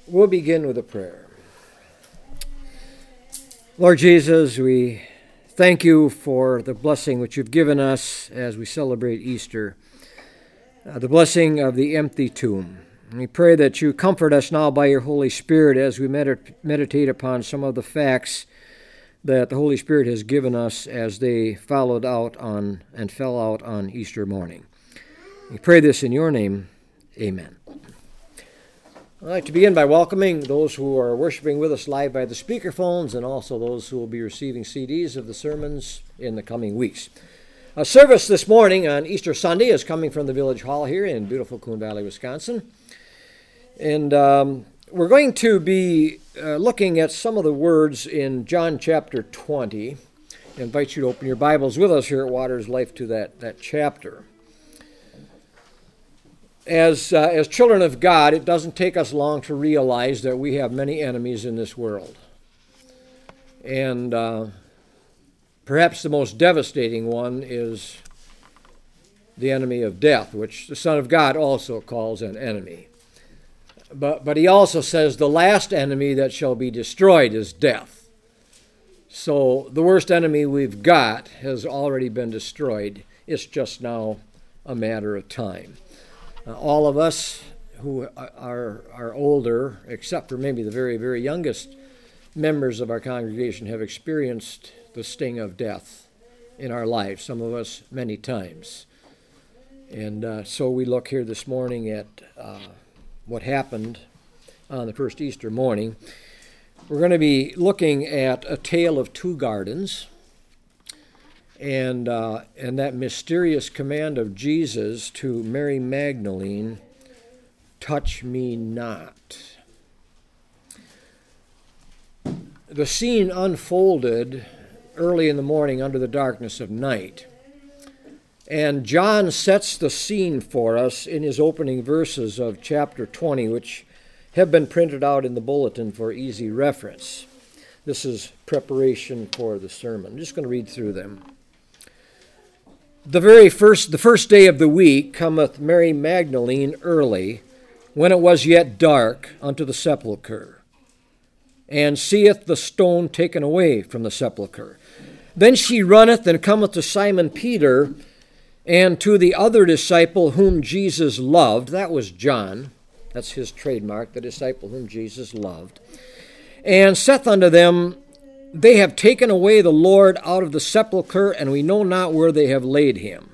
We'll begin with a prayer. Lord Jesus, we thank you for the blessing which you've given us as we celebrate Easter, the blessing of the empty tomb. And we pray that you comfort us now by your Holy Spirit as we meditate upon some of the facts that the Holy Spirit has given us as they followed out on and fell out on Easter morning. We pray this in your name. Amen. I'd like to begin by welcoming those who are worshiping with us live by the speakerphones and also those who will be receiving CDs of the sermons in the coming weeks. A service this morning on Easter Sunday is coming from the Village Hall here in beautiful Coon Valley, Wisconsin. And we're going to be looking at some of the words in John chapter 20. I invite you to open your Bibles with us here at Waters Life to that chapter. As children of God, it doesn't take us long to realize that we have many enemies in this world. And perhaps the most devastating one is the enemy of death, which the Son of God also calls an enemy. But he also says the last enemy that shall be destroyed is death. So the worst enemy we've got has already been destroyed. It's just now a matter of time. All of us who are older, except for maybe the very, very youngest members of our congregation, have experienced the sting of death in our lives, some of us many times. And so we look here this morning at what happened on the first Easter morning. We're going to be looking at a tale of two gardens. And that mysterious command of Jesus to Mary Magdalene, touch me not. The scene unfolded early in the morning under the darkness of night. And John sets the scene for us in his opening verses of chapter 20, which have been printed out in the bulletin for easy reference. This is preparation for the sermon. I'm just going to read through them. The first day of the week cometh Mary Magdalene early, when it was yet dark, unto the sepulchre, and seeth the stone taken away from the sepulchre. Then she runneth and cometh to Simon Peter, and to the other disciple whom Jesus loved. That was John. That's his trademark, the disciple whom Jesus loved. And saith unto them, they have taken away the Lord out of the sepulchre, and we know not where they have laid him.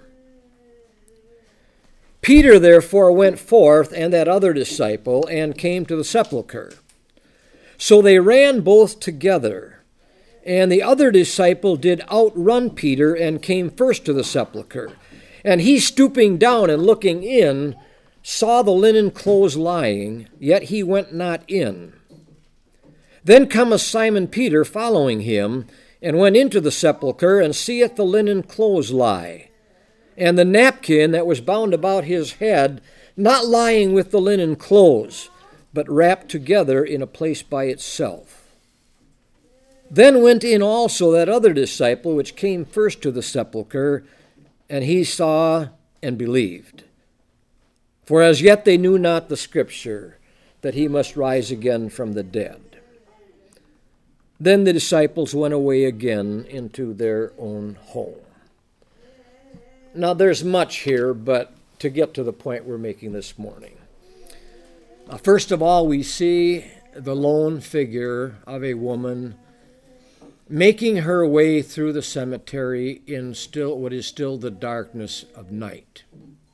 Peter therefore went forth, and that other disciple, and came to the sepulchre. So they ran both together. And the other disciple did outrun Peter, and came first to the sepulchre. And he, stooping down and looking in, saw the linen clothes lying, yet he went not in. Then cometh Simon Peter following him, and went into the sepulchre, and seeth the linen clothes lie, and the napkin that was bound about his head, not lying with the linen clothes, but wrapped together in a place by itself. Then went in also that other disciple, which came first to the sepulchre, and he saw and believed. For as yet they knew not the scripture, that he must rise again from the dead. Then the disciples went away again into their own home. Now there's much here, but to get to the point we're making this morning. First of all, we see the lone figure of a woman making her way through the cemetery in what is still the darkness of night.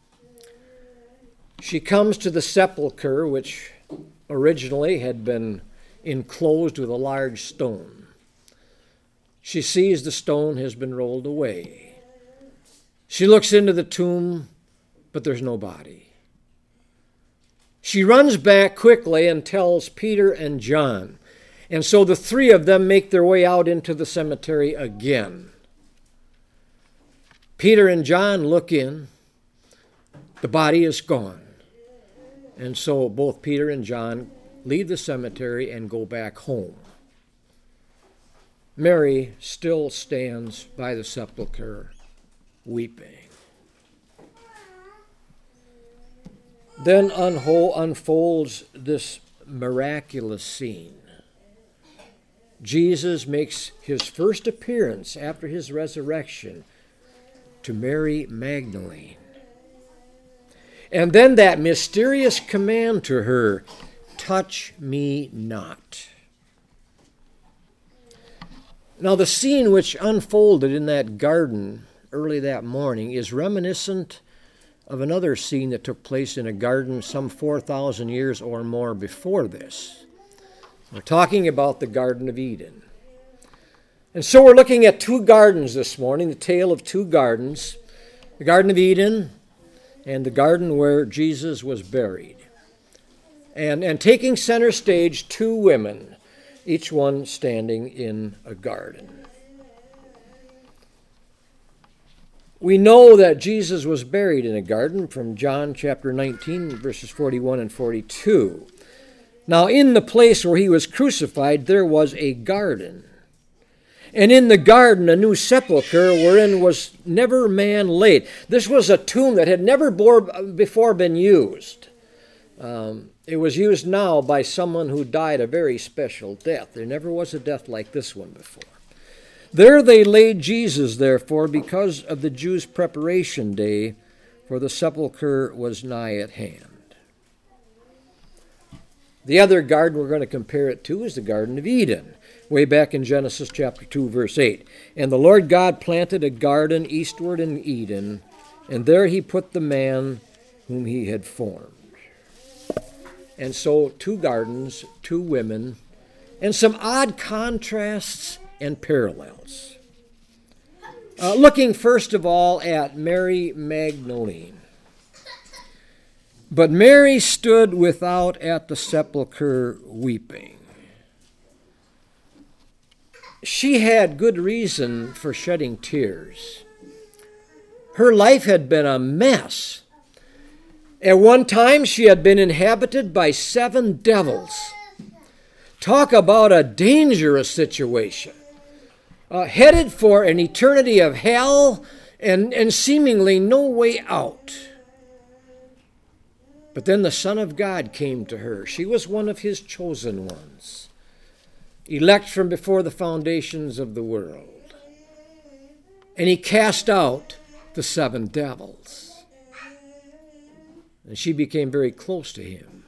She comes to the sepulchre, which originally had been enclosed with a large stone. She sees the stone has been rolled away. She looks into the tomb, but there's no body. She runs back quickly and tells Peter and John. And so the three of them make their way out into the cemetery again. Peter and John look in. The body is gone. And so both Peter and John leave the cemetery and go back home. Mary still stands by the sepulchre, weeping. Then unfolds this miraculous scene. Jesus makes his first appearance after his resurrection to Mary Magdalene. And then that mysterious command to her, touch me not. Now, the scene which unfolded in that garden early that morning is reminiscent of another scene that took place in a garden some 4,000 years or more before this. We're talking about the Garden of Eden. And so we're looking at two gardens this morning, the tale of two gardens, the Garden of Eden and the garden where Jesus was buried. And taking center stage, two women, each one standing in a garden. We know that Jesus was buried in a garden from John chapter 19, verses 41 and 42. Now, in the place where he was crucified, there was a garden. And in the garden, a new sepulchre wherein was never man laid. This was a tomb that had never before been used. It was used now by someone who died a very special death. There never was a death like this one before. There they laid Jesus, therefore, because of the Jews' preparation day, for the sepulchre was nigh at hand. The other garden we're going to compare it to is the Garden of Eden, way back in Genesis chapter 2, verse 8. And the Lord God planted a garden eastward in Eden, and there he put the man whom he had formed. And so, two gardens, two women, and some odd contrasts and parallels. Looking first of all at Mary Magdalene. But Mary stood without at the sepulchre weeping. She had good reason for shedding tears. Her life had been a mess. At one time, she had been inhabited by 7 devils. Talk about a dangerous situation. Headed for an eternity of hell and seemingly no way out. But then the Son of God came to her. She was one of his chosen ones, elect from before the foundations of the world. And he cast out the 7 devils. And she became very close to him.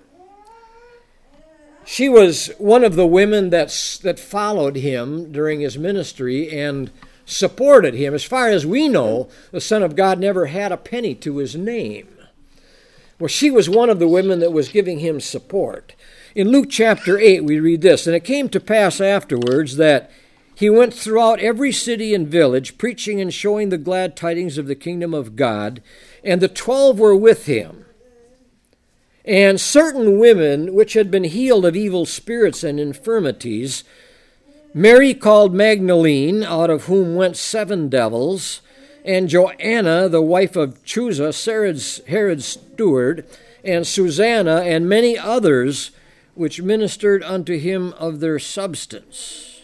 She was one of the women that followed him during his ministry and supported him. As far as we know, the Son of God never had a penny to his name. Well, she was one of the women that was giving him support. In Luke chapter 8, we read this, and it came to pass afterwards that he went throughout every city and village, preaching and showing the glad tidings of the kingdom of God, and the 12 were with him. And certain women which had been healed of evil spirits and infirmities, Mary called Magdalene, out of whom went 7 devils, and Joanna, the wife of Chuza, Herod's steward, and Susanna, and many others, which ministered unto him of their substance.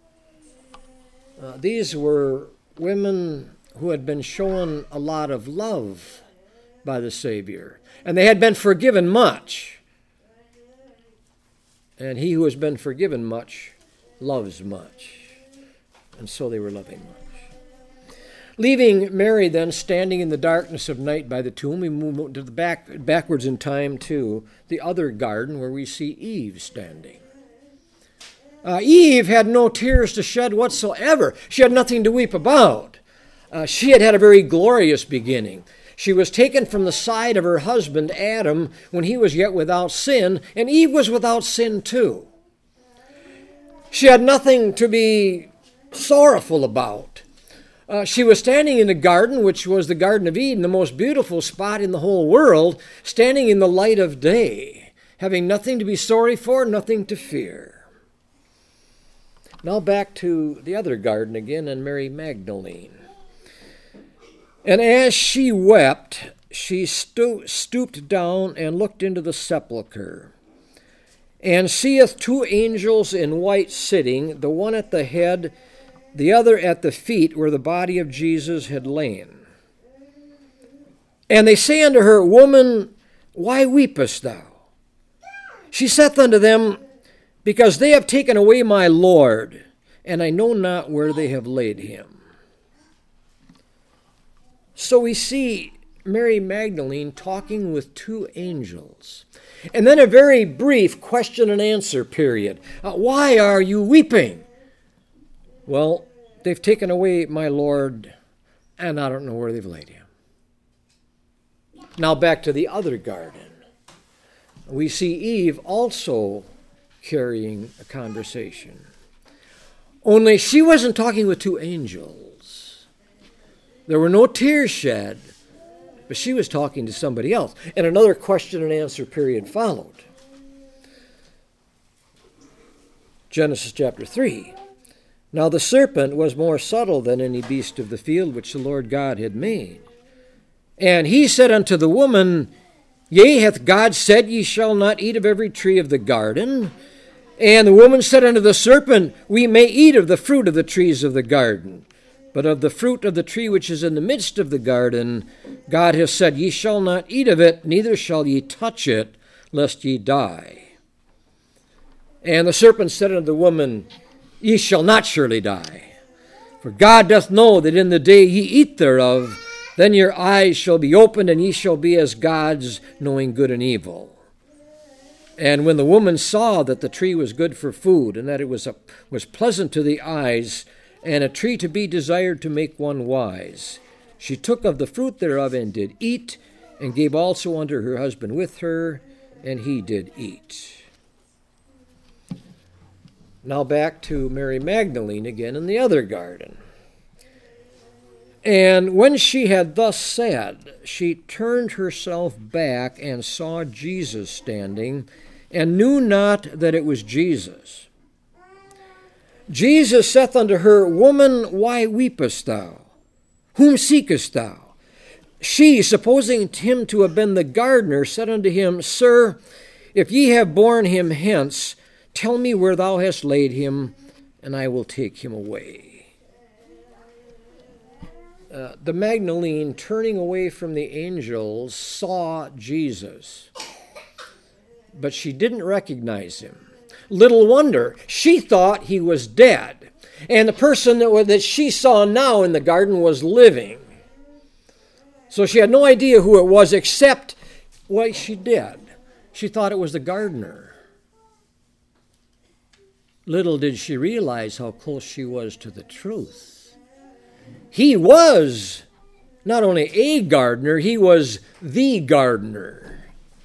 These were women who had been shown a lot of love by the Savior, and they had been forgiven much. And he who has been forgiven much loves much. And so they were loving much. Leaving Mary then standing in the darkness of night by the tomb, we move to the backwards in time to the other garden where we see Eve standing. Eve had no tears to shed whatsoever. She had nothing to weep about. She had had a very glorious beginning. She was taken from the side of her husband Adam when he was yet without sin, and Eve was without sin too. She had nothing to be sorrowful about. She was standing in the garden, which was the Garden of Eden, the most beautiful spot in the whole world, standing in the light of day, having nothing to be sorry for, nothing to fear. Now back to the other garden again and Mary Magdalene. And as she wept, she stooped down and looked into the sepulchre, and seeth 2 angels in white sitting, the one at the head, the other at the feet where the body of Jesus had lain. And they say unto her, Woman, why weepest thou? She saith unto them, Because they have taken away my Lord, and I know not where they have laid him. So we see Mary Magdalene talking with two angels. And then a very brief question and answer period. Why are you weeping? Well, they've taken away my Lord, and I don't know where they've laid him. Now back to the other garden. We see Eve also carrying a conversation. Only she wasn't talking with two angels. There were no tears shed, but she was talking to somebody else. And another question and answer period followed. Genesis chapter 3. Now the serpent was more subtle than any beast of the field which the Lord God had made. And he said unto the woman, Yea, hath God said, Ye shall not eat of every tree of the garden? And the woman said unto the serpent, We may eat of the fruit of the trees of the garden. But of the fruit of the tree which is in the midst of the garden, God hath said, Ye shall not eat of it, neither shall ye touch it, lest ye die. And the serpent said unto the woman, Ye shall not surely die. For God doth know that in the day ye eat thereof, then your eyes shall be opened, and ye shall be as gods, knowing good and evil. And when the woman saw that the tree was good for food, and that it was pleasant to the eyes, and a tree to be desired to make one wise, she took of the fruit thereof and did eat, and gave also unto her husband with her, and he did eat. Now back to Mary Magdalene again in the other garden. And when she had thus said, she turned herself back and saw Jesus standing, and knew not that it was Jesus. Jesus saith unto her, Woman, why weepest thou? Whom seekest thou? She, supposing him to have been the gardener, said unto him, Sir, if ye have borne him hence, tell me where thou hast laid him, and I will take him away. The Magdalene, turning away from the angels, saw Jesus, but she didn't recognize him. Little wonder, she thought he was dead, and the person that she saw now in the garden was living. So she had no idea who it was, except what she did. She thought it was the gardener. Little did she realize how close she was to the truth. He was not only a gardener, he was the gardener.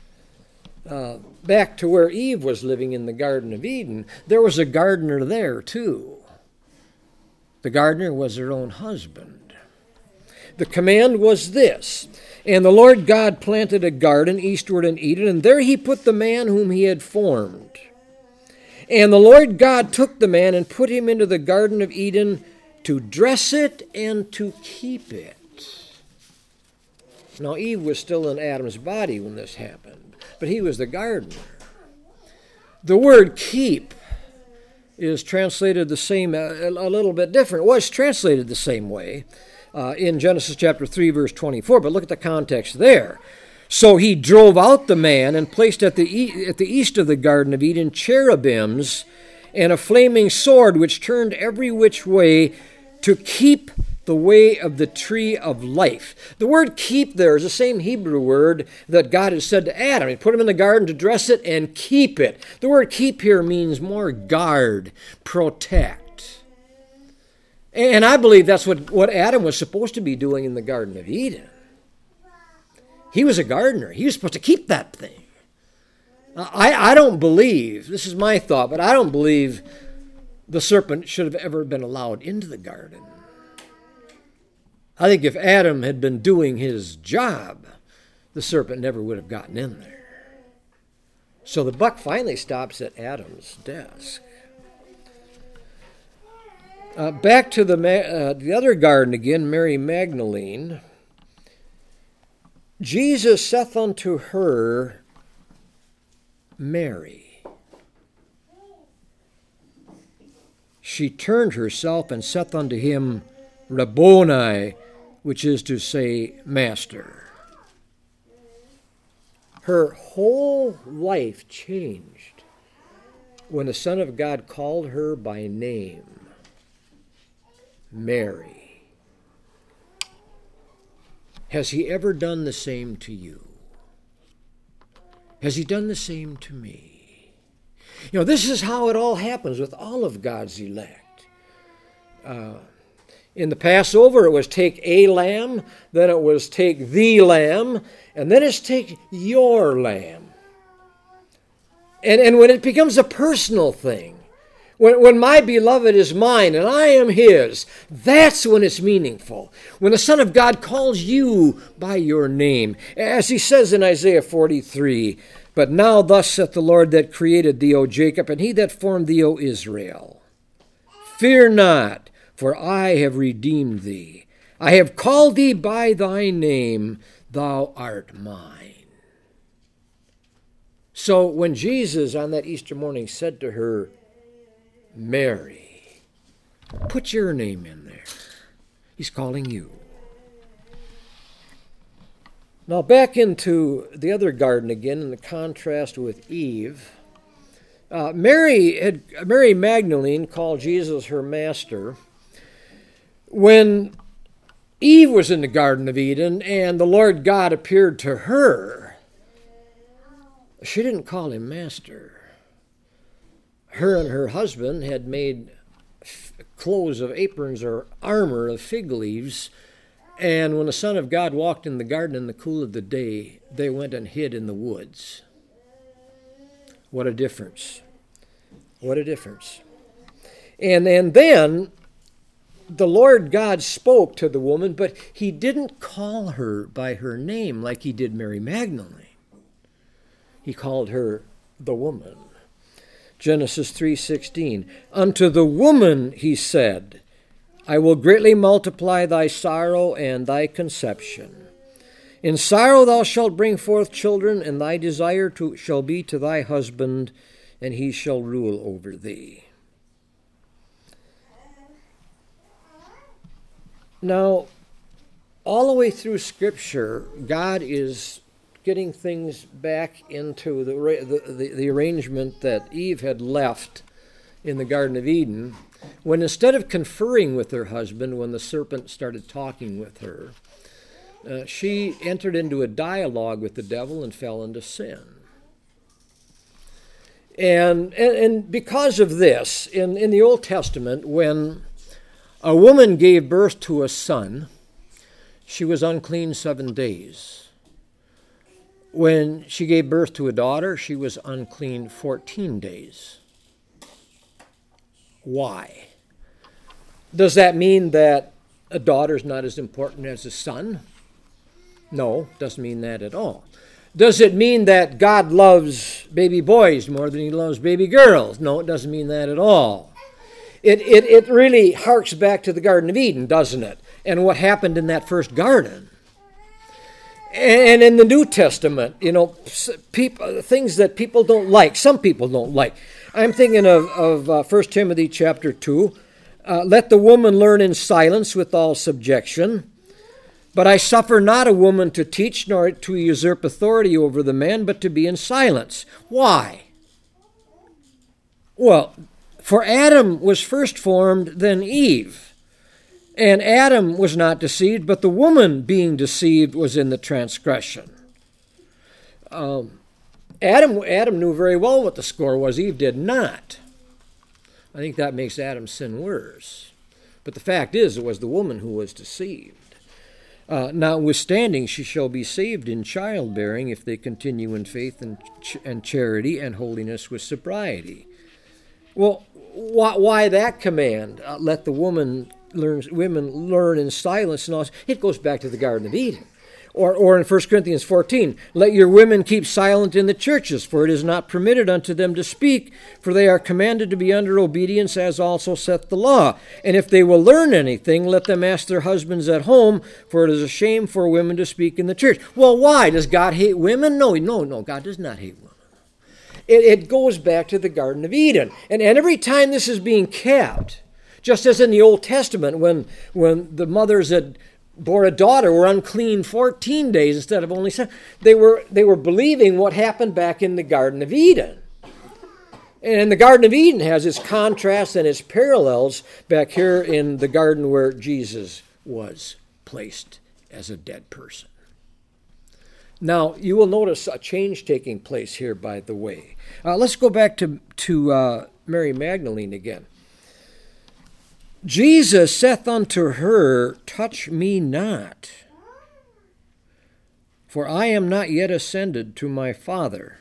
Back to where Eve was living in the Garden of Eden, there was a gardener there too. The gardener was her own husband. The command was this, And the Lord God planted a garden eastward in Eden, and there he put the man whom he had formed. And the Lord God took the man and put him into the Garden of Eden to dress it and to keep it. Now, Eve was still in Adam's body when this happened, but he was the gardener. The word keep is translated the same, a little bit different. It was translated the same way in Genesis chapter 3, verse 24, but look at the context there. So he drove out the man and placed at the east of the Garden of Eden cherubims and a flaming sword which turned every which way to keep the way of the tree of life. The word keep there is the same Hebrew word that God had said to Adam. He put him in the garden to dress it and keep it. The word keep here means more guard, protect. And I believe that's what Adam was supposed to be doing in the Garden of Eden. He was a gardener. He was supposed to keep that thing. I don't believe, this is my thought, but I don't believe the serpent should have ever been allowed into the garden. I think if Adam had been doing his job, the serpent never would have gotten in there. So the buck finally stops at Adam's desk. Back to the other garden again, Mary Magdalene. Jesus saith unto her, Mary. She turned herself and saith unto him, Rabboni, which is to say, Master. Her whole life changed when the Son of God called her by name, Mary. Has he ever done the same to you? Has he done the same to me? You know, this is how it all happens with all of God's elect. In the Passover, it was take a lamb, then it was take the lamb, and then it's take your lamb. And when it becomes a personal thing, when my beloved is mine and I am his, that's when it's meaningful. When the Son of God calls you by your name. As he says in Isaiah 43, "But now thus saith the Lord that created thee, O Jacob, and he that formed thee, O Israel. Fear not, for I have redeemed thee. I have called thee by thy name, thou art mine." So when Jesus on that Easter morning said to her, Mary, put your name in there. He's calling you. Now back into the other garden again in the contrast with Eve. Mary Magdalene called Jesus her master. When Eve was in the Garden of Eden and the Lord God appeared to her, she didn't call him master. Her and her husband had made clothes of aprons or armor of fig leaves, and when the Son of God walked in the garden in the cool of the day, they went and hid in the woods. What a difference. What a difference. And then the Lord God spoke to the woman, but he didn't call her by her name like he did Mary Magdalene. He called her the woman. Genesis 3:16, "Unto the woman he said, I will greatly multiply thy sorrow and thy conception. In sorrow thou shalt bring forth children, and thy desire shall be to thy husband, and he shall rule over thee." Now, all the way through Scripture, God is getting things back into the arrangement that Eve had left in the Garden of Eden, when instead of conferring with her husband when the serpent started talking with her, she entered into a dialogue with the devil and fell into sin. And because of this, in the Old Testament, when a woman gave birth to a son, she was unclean 7 days. When she gave birth to a daughter, she was unclean 14 days. Why? Does that mean that a daughter's not as important as a son? No, doesn't mean that at all. Does it mean that God loves baby boys more than he loves baby girls? No, it doesn't mean that at all. It really harks back to the Garden of Eden, doesn't it? And what happened in that first garden. And in the New Testament, you know, things that people don't like, some people don't like. I'm thinking of 1 Timothy chapter 2. "Let the woman learn in silence with all subjection. But I suffer not a woman to teach, nor to usurp authority over the man, but to be in silence." Why? Well, for Adam was first formed, then Eve. And Adam was not deceived, but the woman being deceived was in the transgression. Adam knew very well what the score was. Eve did not. I think that makes Adam's sin worse. But the fact is, it was the woman who was deceived. "Notwithstanding, she shall be saved in childbearing if they continue in faith and charity and holiness with sobriety." Well, why that command? Let the women learn in silence and all this. It goes back to the Garden of Eden. Or in 1 Corinthians 14, "Let your women keep silent in the churches, for it is not permitted unto them to speak, for they are commanded to be under obedience, as also saith the law. And if they will learn anything, let them ask their husbands at home, for it is a shame for women to speak in the church." Well, why? Does God hate women? No, God does not hate women. It goes back to the Garden of Eden. And every time this is being kept, just as in the Old Testament, when the mothers had bore a daughter were unclean 14 days instead of only 7. They were believing what happened back in the Garden of Eden. And the Garden of Eden has its contrasts and its parallels back here in the garden where Jesus was placed as a dead person. Now, you will notice a change taking place here, by the way. Let's go back to Mary Magdalene again. Jesus saith unto her, Touch me not, for I am not yet ascended to my Father.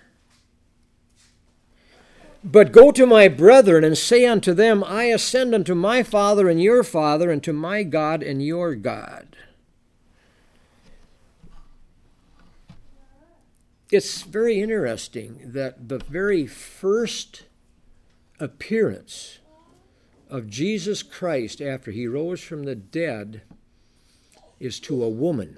But go to my brethren and say unto them, I ascend unto my Father and your Father, and to my God and your God. It's very interesting that the very first appearance of Jesus Christ after he rose from the dead is to a woman.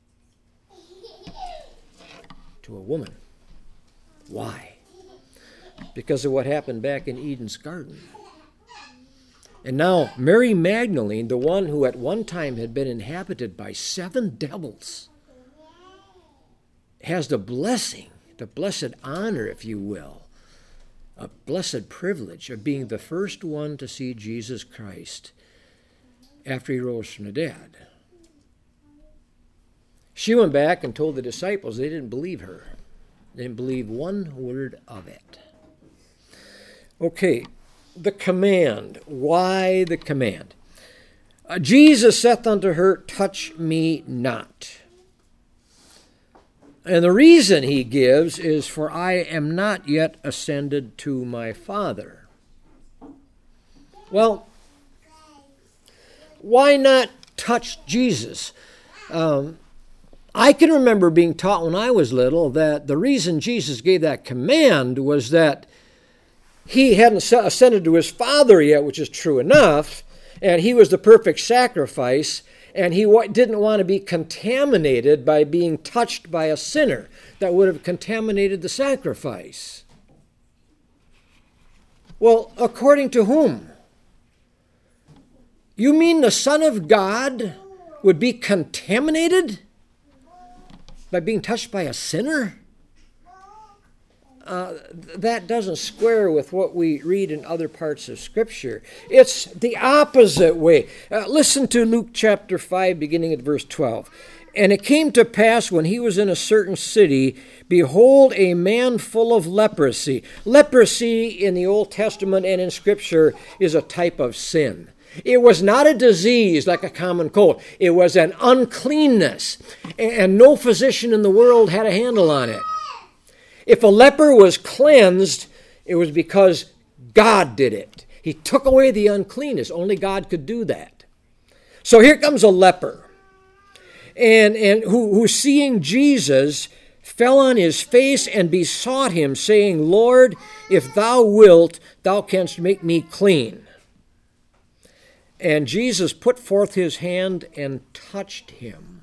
To a woman. Why? Because of what happened back in Eden's garden. And now Mary Magdalene, the one who at one time had been inhabited by 7 devils, has the blessing, the blessed honor, if you will, a blessed privilege of being the first one to see Jesus Christ after he rose from the dead. She went back and told the disciples they didn't believe her. They didn't believe one word of it. Okay, the command. Why the command? Jesus saith unto her, Touch me not. And the reason he gives is, For I am not yet ascended to my Father. Well, why not touch Jesus? I can remember being taught when I was little that the reason Jesus gave that command was that he hadn't ascended to his Father yet, which is true enough, and he was the perfect sacrifice, and he didn't want to be contaminated by being touched by a sinner that would have contaminated the sacrifice. Well, according to whom? You mean the Son of God would be contaminated by being touched by a sinner? That doesn't square with what we read in other parts of Scripture. It's the opposite way. Listen to Luke chapter 5, beginning at verse 12. And it came to pass when he was in a certain city, behold, a man full of leprosy. Leprosy in the Old Testament and in Scripture is a type of sin. It was not a disease like a common cold. It was an uncleanness, and no physician in the world had a handle on it. If a leper was cleansed, it was because God did it. He took away the uncleanness. Only God could do that. So here comes a leper, and who seeing Jesus, fell on his face and besought him, saying, Lord, if thou wilt, thou canst make me clean. And Jesus put forth his hand and touched him.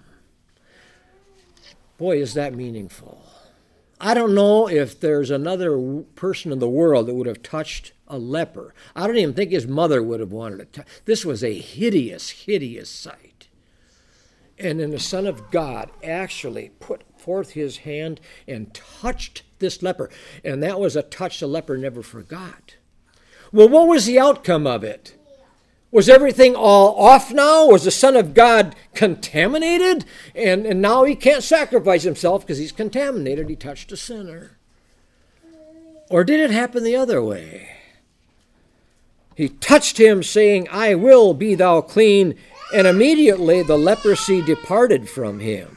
Boy, is that meaningful. I don't know if there's another person in the world that would have touched a leper. I don't even think his mother would have wanted to touch. This was a hideous, hideous sight. And then the Son of God actually put forth his hand and touched this leper. And that was a touch the leper never forgot. Well, what was the outcome of it? Was everything all off now? Was the Son of God contaminated? And now he can't sacrifice himself because he's contaminated. He touched a sinner. Or did it happen the other way? He touched him, saying, I will be thou clean. And immediately the leprosy departed from him.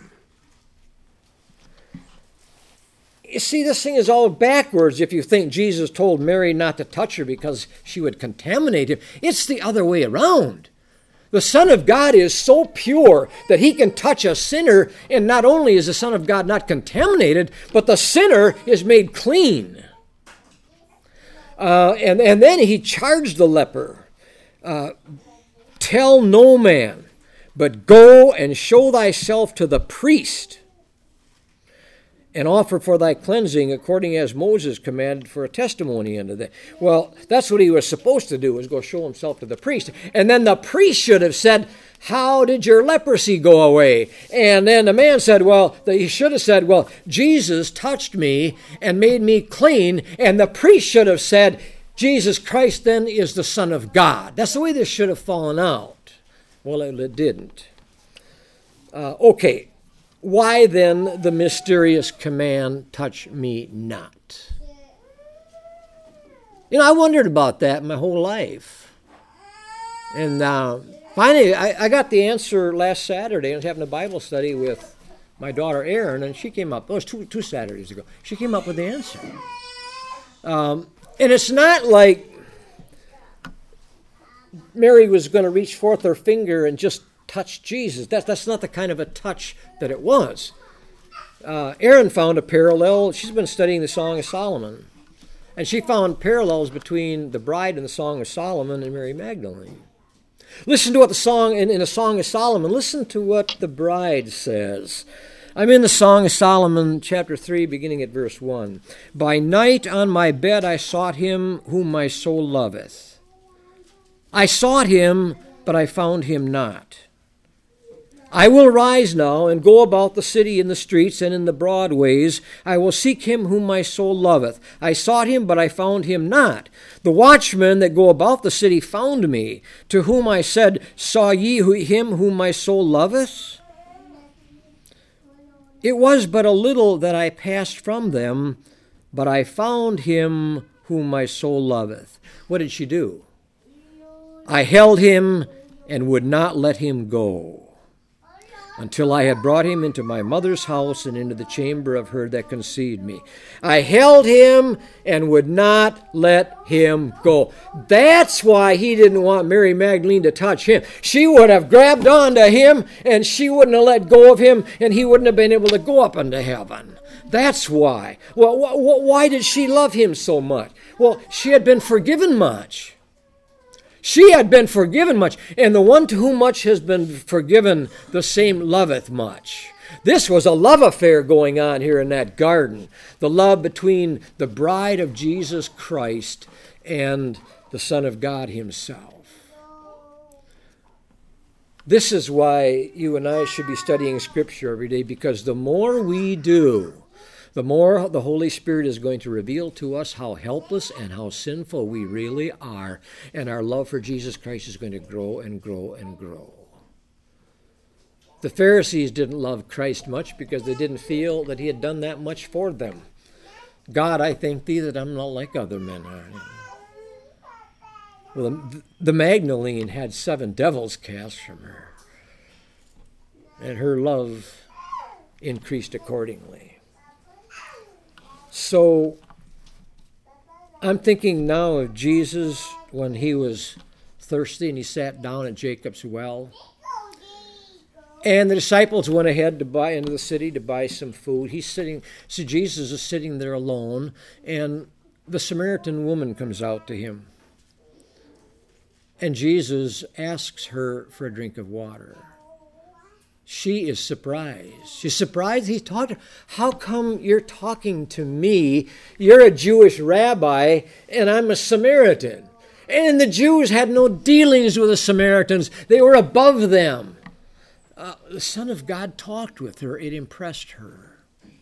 You see, this thing is all backwards if you think Jesus told Mary not to touch her because she would contaminate him. It's the other way around. The Son of God is so pure that he can touch a sinner, and not only is the Son of God not contaminated, but the sinner is made clean. And then he charged the leper, tell no man, but go and show thyself to the priest, and offer for thy cleansing according as Moses commanded for a testimony unto them. Well, that's what he was supposed to do, was go show himself to the priest. And then the priest should have said, how did your leprosy go away? And then the man said, well, he should have said, well, Jesus touched me and made me clean. And the priest should have said, Jesus Christ then is the Son of God. That's the way this should have fallen out. Well, it didn't. Okay, why then the mysterious command, touch me not? I wondered about that my whole life. And finally, I got the answer last Saturday. I was having a Bible study with my daughter Erin, and she came up, it was two Saturdays ago. She came up with the answer. And it's not like Mary was going to reach forth her finger and just touch Jesus. That's not the kind of a touch that it was. Erin found a parallel. She's been studying the Song of Solomon. And she found parallels between the bride in the Song of Solomon and Mary Magdalene. Listen to what the song, in the Song of Solomon, listen to what the bride says. I'm in the Song of Solomon, chapter 3, beginning at verse 1. By night on my bed I sought him whom my soul loveth. I sought him, but I found him not. I will rise now and go about the city in the streets and in the broad ways. I will seek him whom my soul loveth. I sought him, but I found him not. The watchmen that go about the city found me, to whom I said, saw ye him whom my soul loveth? It was but a little that I passed from them, but I found him whom my soul loveth. What did she do? I held him and would not let him go, until I had brought him into my mother's house and into the chamber of her that conceived me. I held him and would not let him go. That's why he didn't want Mary Magdalene to touch him. She would have grabbed onto him, and she wouldn't have let go of him, and he wouldn't have been able to go up into heaven. That's why. Well, why did she love him so much? Well, she had been forgiven much. She had been forgiven much, and the one to whom much has been forgiven, the same loveth much. This was a love affair going on here in that garden, the love between the bride of Jesus Christ and the Son of God himself. This is why you and I should be studying Scripture every day, because the more we do, the more the Holy Spirit is going to reveal to us how helpless and how sinful we really are, and our love for Jesus Christ is going to grow and grow and grow. The Pharisees didn't love Christ much because they didn't feel that he had done that much for them. God, I thank thee that I'm not like other men are. Well, the Magdalene had 7 devils cast from her, and her love increased accordingly. So I'm thinking now of Jesus when he was thirsty and he sat down at Jacob's well. And the disciples went ahead to buy into the city to buy some food. Jesus is sitting there alone, and the Samaritan woman comes out to him. And Jesus asks her for a drink of water. She is surprised. She's surprised he's talking. How come you're talking to me? You're a Jewish rabbi, and I'm a Samaritan. And the Jews had no dealings with the Samaritans. They were above them. The Son of God talked with her. It impressed her.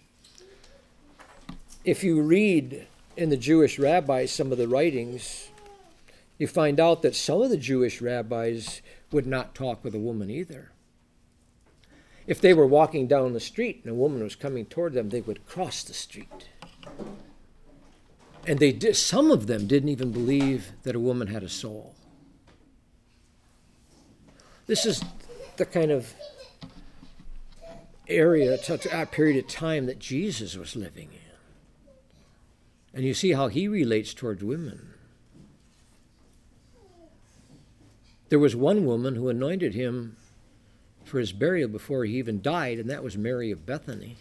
If you read in the Jewish rabbis some of the writings, you find out that some of the Jewish rabbis would not talk with a woman either. If they were walking down the street and a woman was coming toward them, they would cross the street. And some of them didn't even believe that a woman had a soul. This is the kind of period of time that Jesus was living in. And you see how he relates towards women. There was one woman who anointed him for his burial before he even died, and that was Mary of Bethany.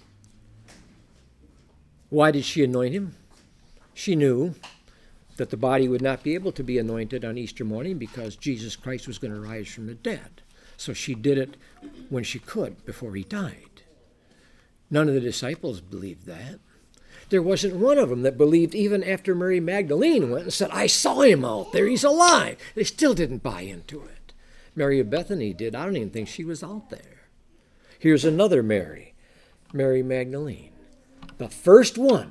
Why did she anoint him? She knew that the body would not be able to be anointed on Easter morning because Jesus Christ was going to rise from the dead. So she did it when she could, before he died. None of the disciples believed that. There wasn't one of them that believed even after Mary Magdalene went and said, I saw him out there, he's alive. They still didn't buy into it. Mary of Bethany did. I don't even think she was out there. Here's another Mary, Mary Magdalene. The first one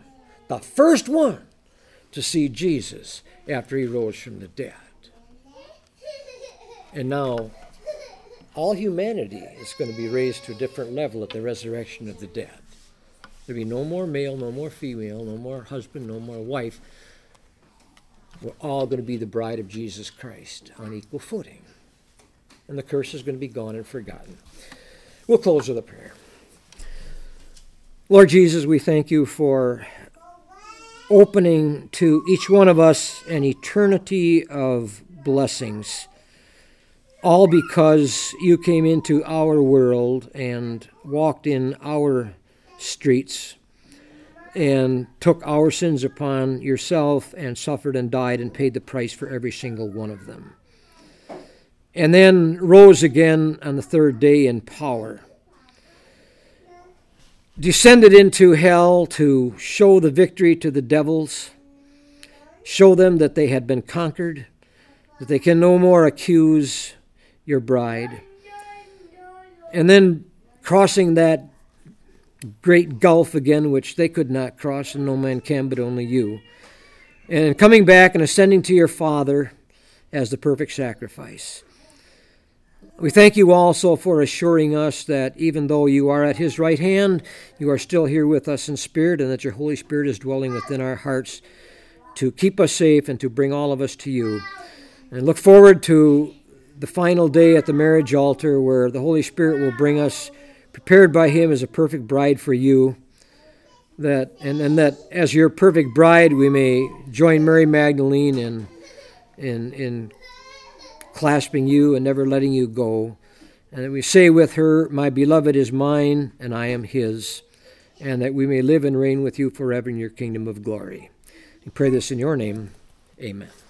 to see Jesus after he rose from the dead. And now all humanity is going to be raised to a different level at the resurrection of the dead. There'll be no more male, no more female, no more husband, no more wife. We're all going to be the bride of Jesus Christ on equal footing. And the curse is going to be gone and forgotten. We'll close with a prayer. Lord Jesus, we thank you for opening to each one of us an eternity of blessings, all because you came into our world and walked in our streets and took our sins upon yourself and suffered and died and paid the price for every single one of them. And then rose again on the third day in power. Descended into hell to show the victory to the devils, show them that they had been conquered, that they can no more accuse your bride. And then crossing that great gulf again, which they could not cross, and no man can but only you. And coming back and ascending to your Father as the perfect sacrifice. We thank you also for assuring us that even though you are at his right hand, you are still here with us in spirit, and that your Holy Spirit is dwelling within our hearts to keep us safe and to bring all of us to you. And look forward to the final day at the marriage altar where the Holy Spirit will bring us prepared by him as a perfect bride for you, that as your perfect bride we may join Mary Magdalene in clasping you and never letting you go. And that we say with her, my beloved is mine and I am his, and that we may live and reign with you forever in your kingdom of glory. We pray this in your name. Amen.